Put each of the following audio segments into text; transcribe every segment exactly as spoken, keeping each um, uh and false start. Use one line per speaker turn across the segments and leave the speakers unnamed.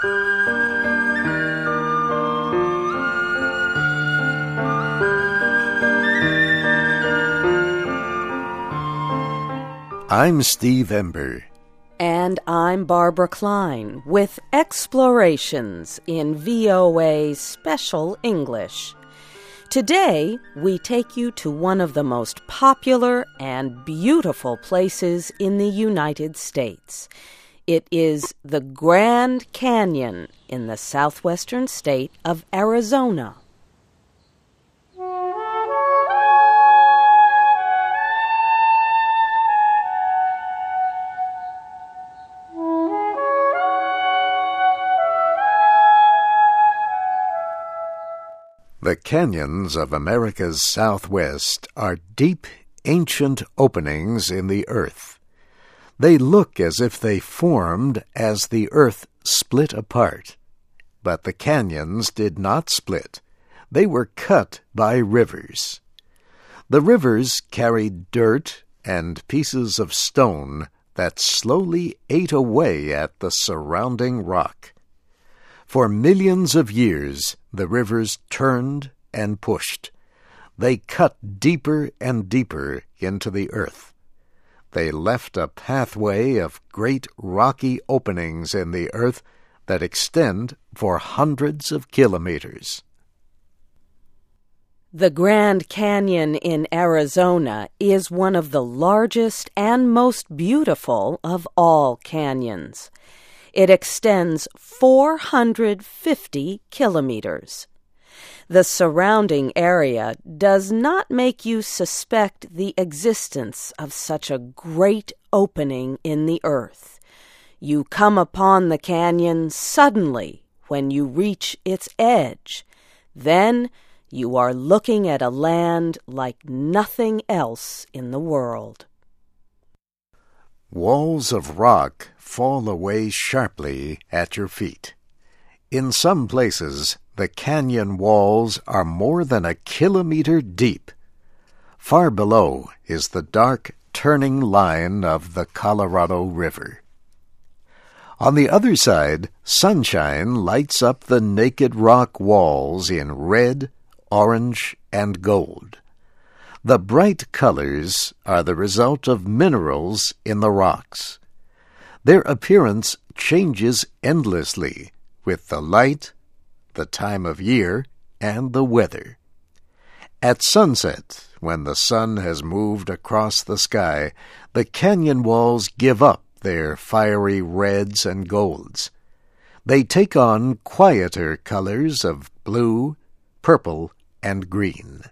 I'm Steve Ember.
And I'm Barbara Klein with Explorations in V O A Special English. Today, we take you to one of the most popular and beautiful places in the United States. It is the Grand Canyon in the southwestern state of Arizona.
The canyons of America's Southwest are deep, ancient openings in the earth. They look as if they formed as the earth split apart. But the canyons did not split. They were cut by rivers. The rivers carried dirt and pieces of stone that slowly ate away at the surrounding rock. For millions of years, the rivers turned and pushed. They cut deeper and deeper into the earth. They left a pathway of great rocky openings in the earth that extend for hundreds of kilometers.
The Grand Canyon in Arizona is one of the largest and most beautiful of all canyons. It extends four hundred fifty kilometers. The surrounding area does not make you suspect the existence of such a great opening in the earth. You come upon the canyon suddenly when you reach its edge. Then you are looking at a land like nothing else in the world.
Walls of rock fall away sharply at your feet. In some places, the canyon walls are more than a kilometer deep. Far below is the dark, turning line of the Colorado River. On the other side, sunshine lights up the naked rock walls in red, orange, and gold. The bright colors are the result of minerals in the rocks. Their appearance changes endlessly with the light, the time of year, and the weather. At sunset, when the sun has moved across the sky, the canyon walls give up their fiery reds and golds. They take on quieter colors of blue, purple, and green.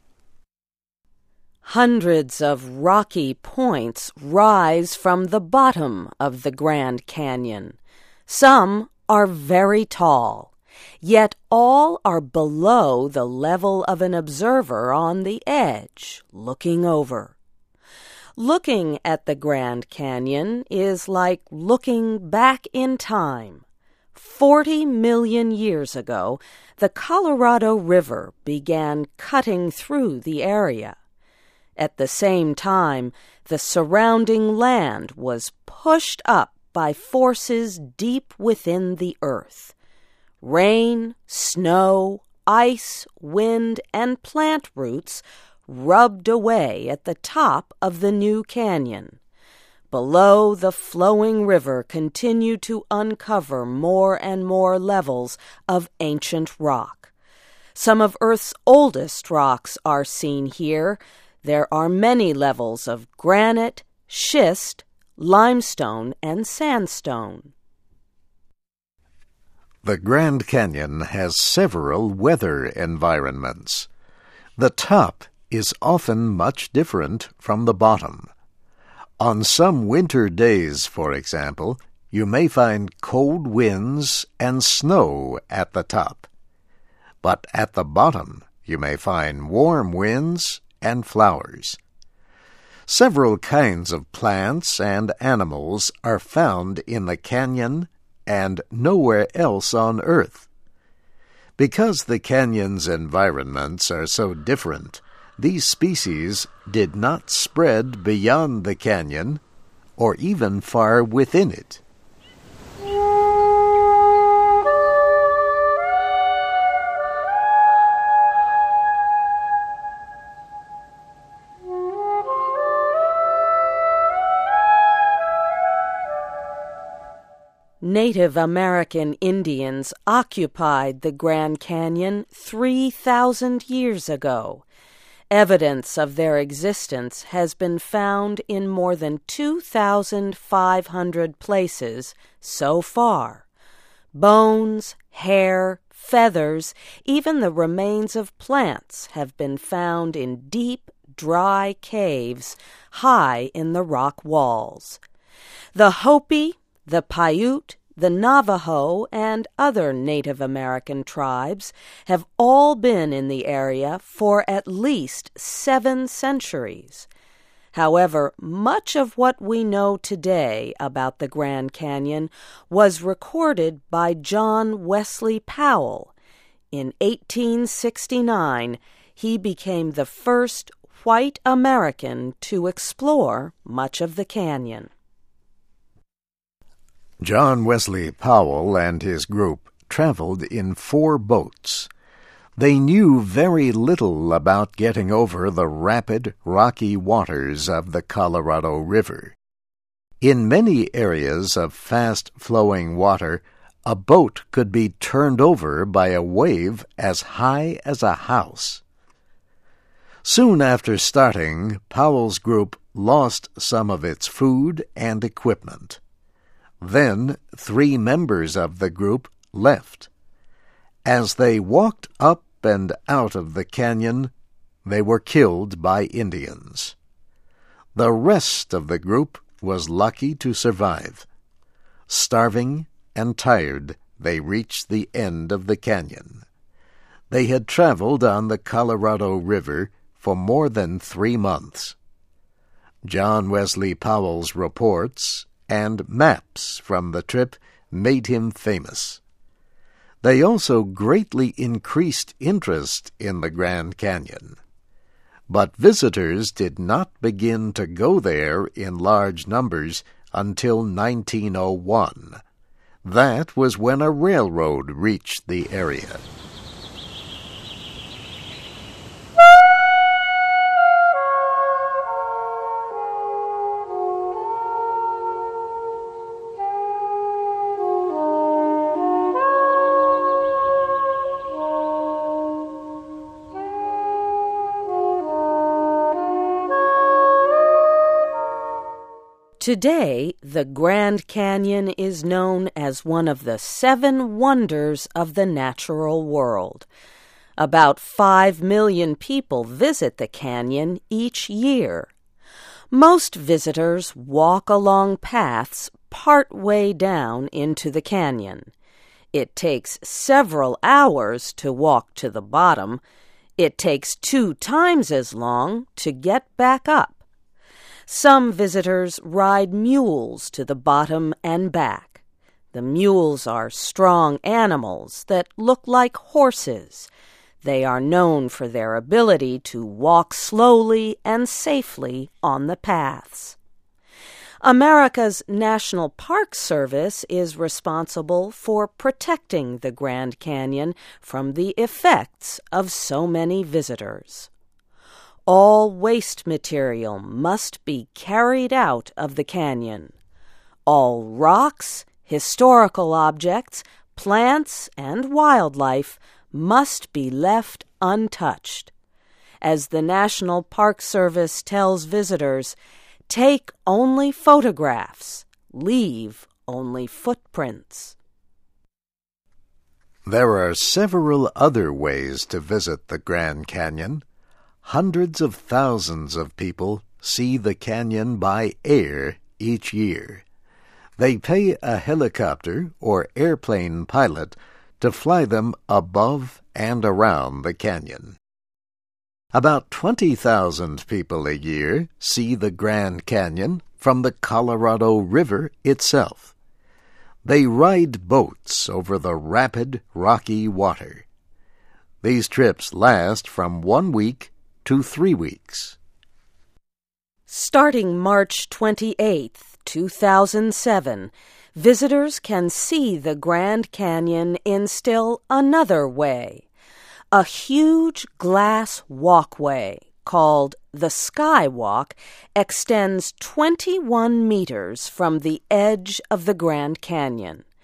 Hundreds of rocky points rise from the bottom of the Grand Canyon. Some are very tall, yet all are below the level of an observer on the edge, looking over. Looking at the Grand Canyon is like looking back in time. Forty million years ago, the Colorado River began cutting through the area. At the same time, the surrounding land was pushed up by forces deep within the earth. Rain, snow, ice, wind, and plant roots rubbed away at the top of the new canyon. Below, the flowing river continued to uncover more and more levels of ancient rock. Some of Earth's oldest rocks are seen here. There are many levels of granite, schist, limestone, and sandstone.
The Grand Canyon has several weather environments. The top is often much different from the bottom. On some winter days, for example, you may find cold winds and snow at the top. But at the bottom, you may find warm winds and flowers. Several kinds of plants and animals are found in the canyon and nowhere else on Earth. Because the canyon's environments are so different, these species did not spread beyond the canyon or even far within it.
Native American Indians occupied the Grand Canyon three thousand years ago. Evidence of their existence has been found in more than two thousand five hundred places so far. Bones, hair, feathers, even the remains of plants have been found in deep, dry caves high in the rock walls. The Hopi, the Paiute, the Navajo, and other Native American tribes have all been in the area for at least seven centuries. However, much of what we know today about the Grand Canyon was recorded by John Wesley Powell. In eighteen sixty-nine, he became the first white American to explore much of the canyon.
John Wesley Powell and his group traveled in four boats. They knew very little about getting over the rapid, rocky waters of the Colorado River. In many areas of fast-flowing water, a boat could be turned over by a wave as high as a house. Soon after starting, Powell's group lost some of its food and equipment. Then three members of the group left. As they walked up and out of the canyon, they were killed by Indians. The rest of the group was lucky to survive. Starving and tired, they reached the end of the canyon. They had traveled on the Colorado River for more than three months. John Wesley Powell's reports and maps from the trip made him famous. They also greatly increased interest in the Grand Canyon. But visitors did not begin to go there in large numbers until nineteen oh one. That was when a railroad reached the area.
Today, the Grand Canyon is known as one of the seven wonders of the natural world. About five million people visit the canyon each year. Most visitors walk along paths part way down into the canyon. It takes several hours to walk to the bottom. It takes two times as long to get back up. Some visitors ride mules to the bottom and back. The mules are strong animals that look like horses. They are known for their ability to walk slowly and safely on the paths. America's National Park Service is responsible for protecting the Grand Canyon from the effects of so many visitors. All waste material must be carried out of the canyon. All rocks, historical objects, plants, and wildlife must be left untouched. As the National Park Service tells visitors, take only photographs, leave only footprints.
There are several other ways to visit the Grand Canyon. Hundreds of thousands of people see the canyon by air each year. They pay a helicopter or airplane pilot to fly them above and around the canyon. About twenty thousand people a year see the Grand Canyon from the Colorado River itself. They ride boats over the rapid, rocky water. These trips last from one week to three weeks.
Starting March twenty-eighth, two thousand seven, visitors can see the Grand Canyon in still another way. A huge glass walkway called the Skywalk extends twenty-one meters from the edge of the Grand Canyon.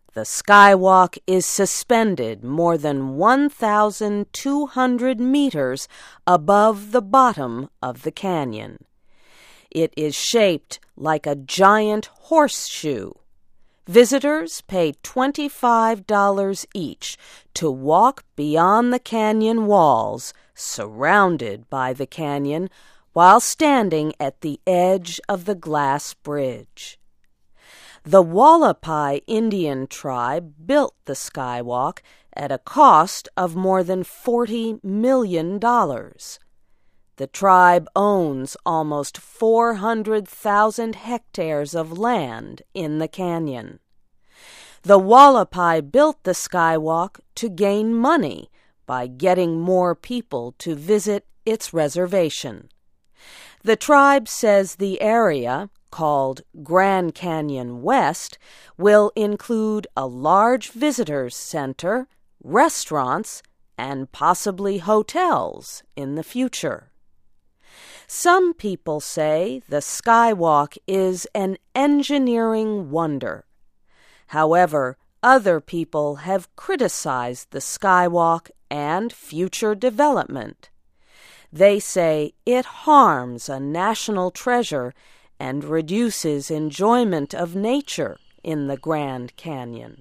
The skywalk is suspended more than one thousand two hundred meters above the bottom of the canyon. It is shaped like a giant horseshoe. Visitors pay twenty-five dollars each to walk beyond the canyon walls, surrounded by the canyon, while standing at the edge of the glass bridge. The Wallapai Indian tribe built the skywalk at a cost of more than forty million dollars. The tribe owns almost four hundred thousand hectares of land in the canyon. The Wallapai built the skywalk to gain money by getting more people to visit its reservation. The tribe says the area, called Grand Canyon West, will include a large visitors center, restaurants, and possibly hotels in the future. Some people say the skywalk is an engineering wonder. However, other people have criticized the skywalk and future development. They say it harms a national treasure and reduces enjoyment of nature in the Grand Canyon.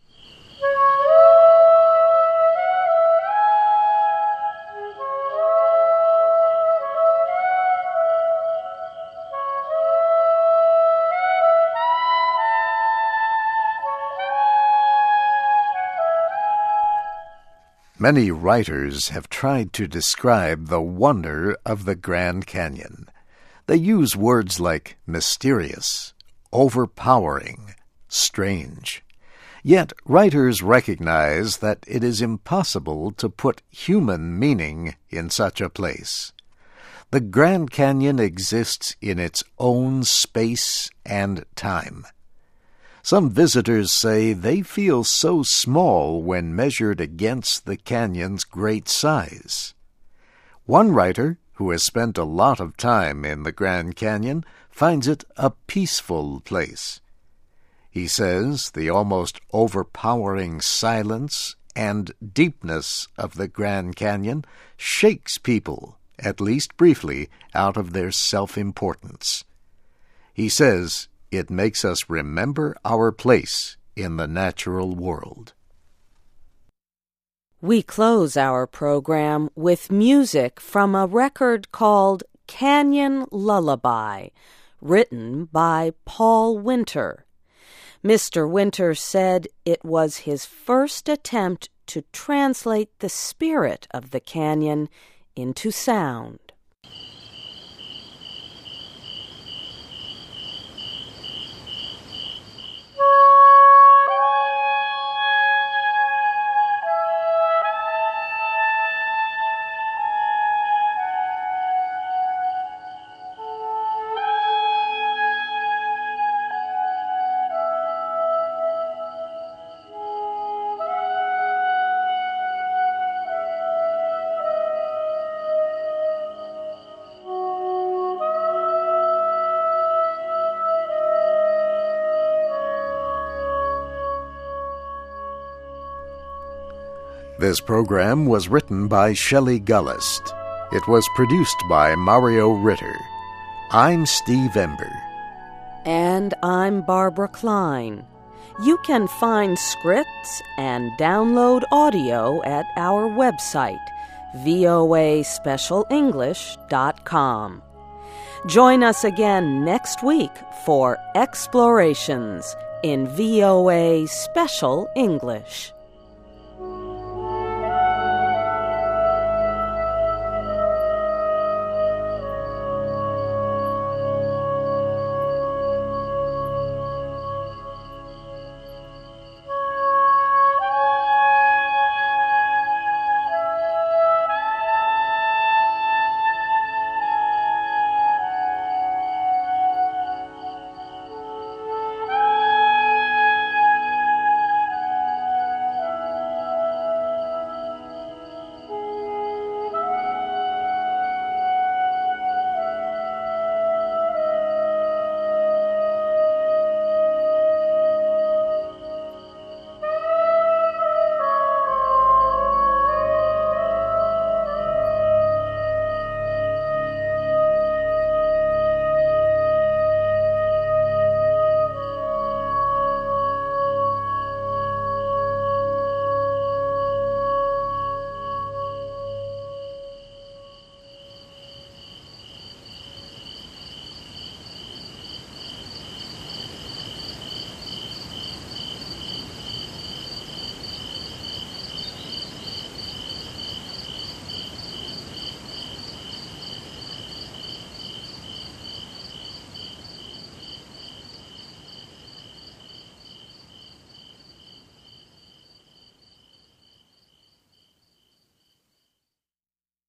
Many writers have tried to describe the wonder of the Grand Canyon. They use words like mysterious, overpowering, strange. Yet writers recognize that it is impossible to put human meaning in such a place. The Grand Canyon exists in its own space and time. Some visitors say they feel so small when measured against the canyon's great size. One writer, who has spent a lot of time in the Grand Canyon, finds it a peaceful place. He says the almost overpowering silence and deepness of the Grand Canyon shakes people, at least briefly, out of their self-importance. He says it makes us remember our place in the natural world.
We close our program with music from a record called Canyon Lullaby, written by Paul Winter. Mister Winter said it was his first attempt to translate the spirit of the canyon into sound.
This program was written by Shelley Gullist. It was produced by Mario Ritter. I'm Steve Ember.
And I'm Barbara Klein. You can find scripts and download audio at our website, V O A special english dot com. Join us again next week for Explorations in V O A Special English.